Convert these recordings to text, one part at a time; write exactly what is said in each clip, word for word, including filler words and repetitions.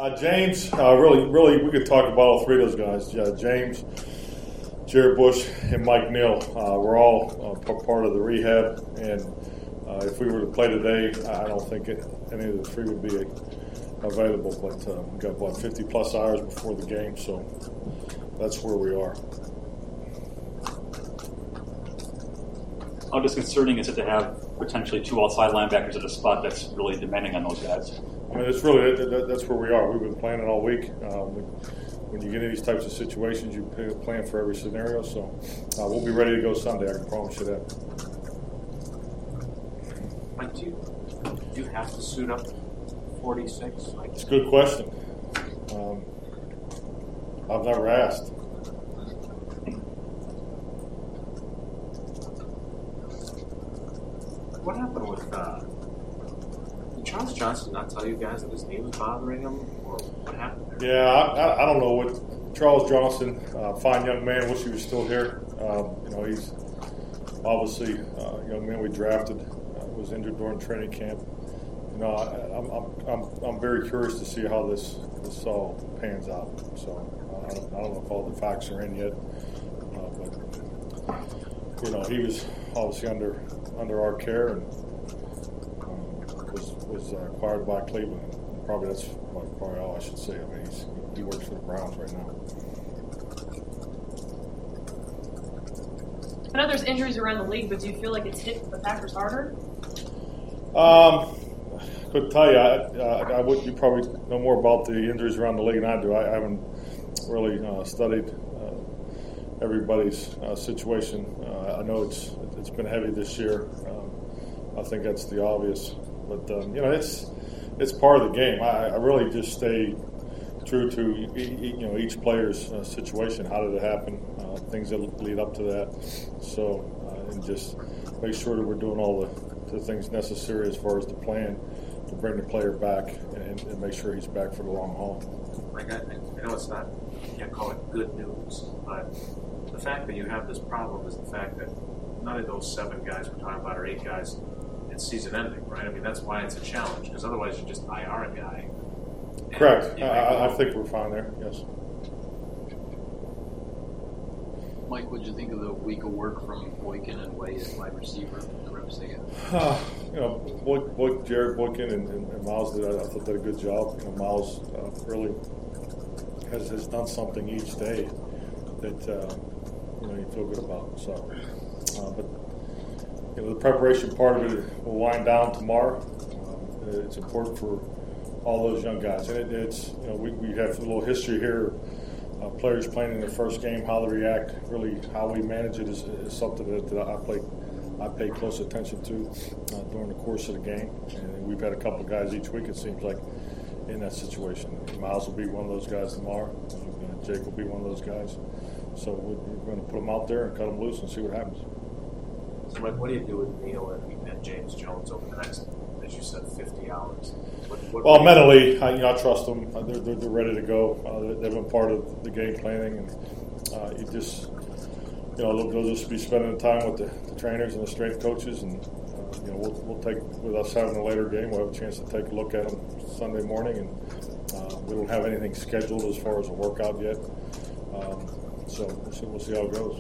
Uh, James, uh, really, really, we could talk about all three of those guys. Uh, James, Jared Bush, and Mike Neal. Uh, we're all uh, part of the rehab, and uh, if we were to play today, I don't think it, any of the three would be available. But uh, we got about fifty plus hours before the game, so that's where we are. How disconcerting is it to have potentially two outside linebackers at a spot that's really demanding on those guys? I mean, it's really that's where we are. We've been playing it all week. Um, when you get in these types of situations, you plan for every scenario. So uh, we'll be ready to go Sunday. I can promise you that. Mike, do you, do you have to suit up forty-six? Like, it's a good question. Um, I've never asked. What happened with uh, did Charles Johnson not tell you guys that his knee was bothering him, or what happened there? Yeah, I, I don't know what Charles Johnson, uh, fine young man. Wish he was still here. Um, you know, he's obviously uh, a young man we drafted. Uh, was injured during training camp. You know, I, I'm, I'm I'm I'm very curious to see how this this all pans out. So uh, I, don't, I don't know if all the facts are in yet, uh, but you know, he was obviously under. under our care and um, was was uh, acquired by Cleveland. Probably that's probably all I should say. I mean, he's, he works for the Browns right now. I know there's injuries around the league, but do you feel like it's hit the Packers harder? Um, I couldn't tell you. I, uh, I would. You probably know more about the injuries around the league than I do. I, I haven't really uh, studied uh, everybody's uh, situation. Uh, I know it's it's been heavy this year. Um, I think that's the obvious, but um, you know, it's it's part of the game. I, I really just stay true to you know each player's uh, situation. How did it happen? Uh, things that lead up to that. So, uh, and just make sure that we're doing all the, the things necessary as far as the plan to bring the player back and, and make sure he's back for the long haul. Like I, I know it's not, you can't call it good news, but the fact that you have this problem is the fact that none of those seven guys we're talking about, or eight guys, it's season ending, right? I mean, that's why it's a challenge, because otherwise you just I R a guy. Correct. I, I think we're fine there, yes. Mike, what did you think of the week of work from Boykin and Way as wide receiver, the reps they got? Uh, you know, Boy, Boy, Jared Boykin and, and, and Miles did, I thought, did a good job. You know, Miles uh, really has, has done something each day that uh, you know you feel good about. So, uh, but you know, the preparation part of it will wind down tomorrow. Uh, it's important for all those young guys, and it, it's you know we, we have a little history here. Uh, players playing in their first game, how they react, really how we manage it is, is something that, that I play, I pay close attention to uh, during the course of the game. And we've had a couple of guys each week, it seems like, in that situation. Miles will be one of those guys tomorrow. Uh, Jake will be one of those guys. So we're, we're going to put them out there and cut them loose and see what happens. So, Mike, what do you do with Neal and, and James Jones over the next, as you said, fifty hours? What, what well, mentally, I, you know, I trust them. Uh, they're, they're, they're ready to go. Uh, they've been part of the game planning, and uh, you just, you know, they'll just be spending time with the, the trainers and the strength coaches, and uh, you know, we'll, we'll take with us having a later game. We'll have a chance to take a look at them Sunday morning, and uh, we don't have anything scheduled as far as a workout yet. Um, so we'll see, we'll see how it goes.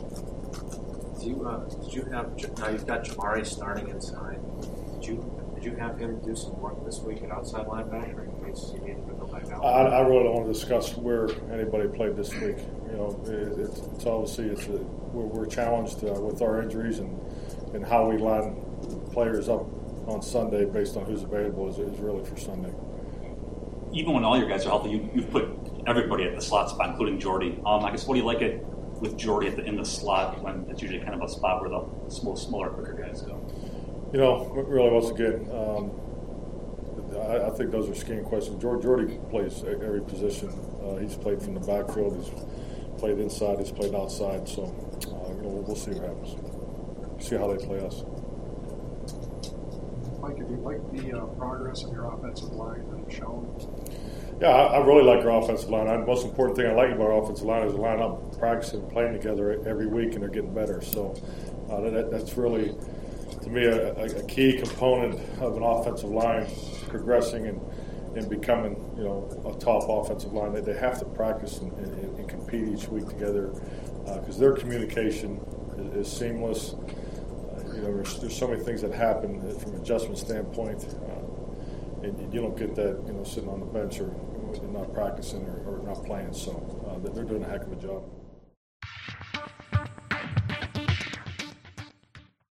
Do you, uh, did you have now you've got Jamari starting inside? Did you? Did you have him do some work this week at outside linebacker in case you needed to go back out? I, I really don't want to discuss where anybody played this week. You know, it, it's, it's obviously it's a, we're, we're challenged uh, with our injuries and, and how we line players up on Sunday based on who's available is, is really for Sunday. Even when all your guys are healthy, you, you've put everybody at the slot spot, including Jordy. Um, I guess what do you like it with Jordy at the, in the slot when it's usually kind of a spot where the small, smaller, quicker guys go? You know, really, once again, um, I, I think those are scheme questions. Jordy, Jordy plays every position. Uh, he's played from the backfield. He's played inside. He's played outside. So, uh, you know, we'll, we'll see what happens. See how they play us. Mike, have you liked the uh, progress of your offensive line that you've shown? Yeah, I, I really like our offensive line. I, the most important thing I like about our offensive line is the line up, practicing, playing together every week, and they're getting better. So uh, that, that's really, to me, a, a key component of an offensive line progressing and, in becoming, you know, a top offensive line. They, they have to practice and, and, and compete each week together because uh, their communication is, is seamless. Uh, you know, there's, there's so many things that happen from an adjustment standpoint, uh, and you don't get that, you know, sitting on the bench or, or not practicing or, or not playing. So uh, they're doing a heck of a job.